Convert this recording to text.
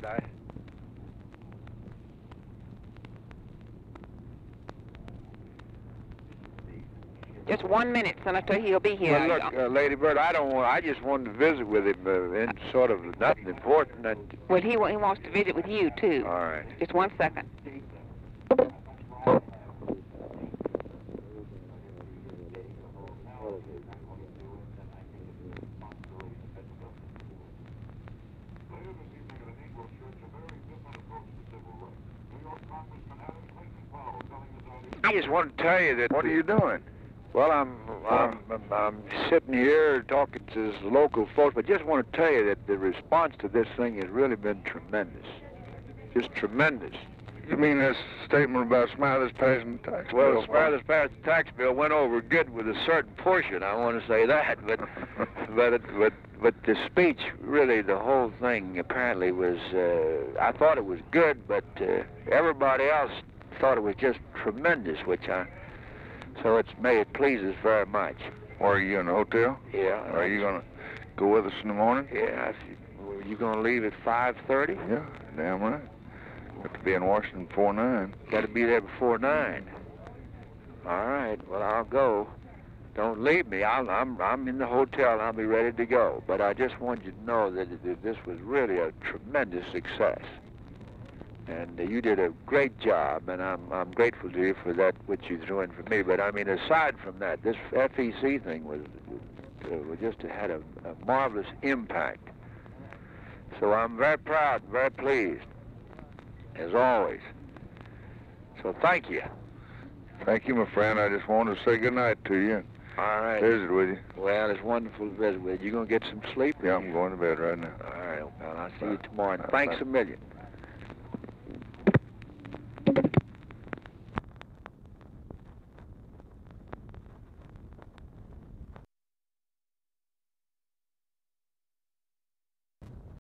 Bird. Just 1 minute, Senator. He'll be here. Well, look, Lady Bird, I just wanted to visit with him in sort of nothing important. Well, he wants to visit with you, too. All right. Just 1 second. I just want to tell you that. What are you doing? Well, I'm sitting here talking to the local folks, but just want to tell you that the response to this thing has really been tremendous. Just tremendous. You mean this statement about Smathers passing the tax bill? Well, Smathers passed the tax bill, went over good with a certain portion. I want to say that, but the speech, really, the whole thing apparently was. I thought it was good, but everybody else thought it was just tremendous, so it pleases very much. Or are you in the hotel? Yeah. Are you going to go with us in the morning? Yeah. You going to leave at 5:30? Yeah, damn right. Got to be in Washington before 9. Got to be there before 9. All right. Well, I'll go. Don't leave me. I'm in the hotel and I'll be ready to go. But I just want you to know that this was really a tremendous success. And you did a great job, and I'm grateful to you for that, what you're doing for me. But I mean, aside from that, this FEC thing was just had a marvelous impact. So I'm very proud, very pleased, as always. So thank you. Thank you, my friend. I just wanted to say good night to you. All right. Visit with you. Well, it's wonderful to visit with you. You gonna get some sleep? Yeah, I'm going to bed right now. All right. Well, I'll see you tomorrow. Thanks a million.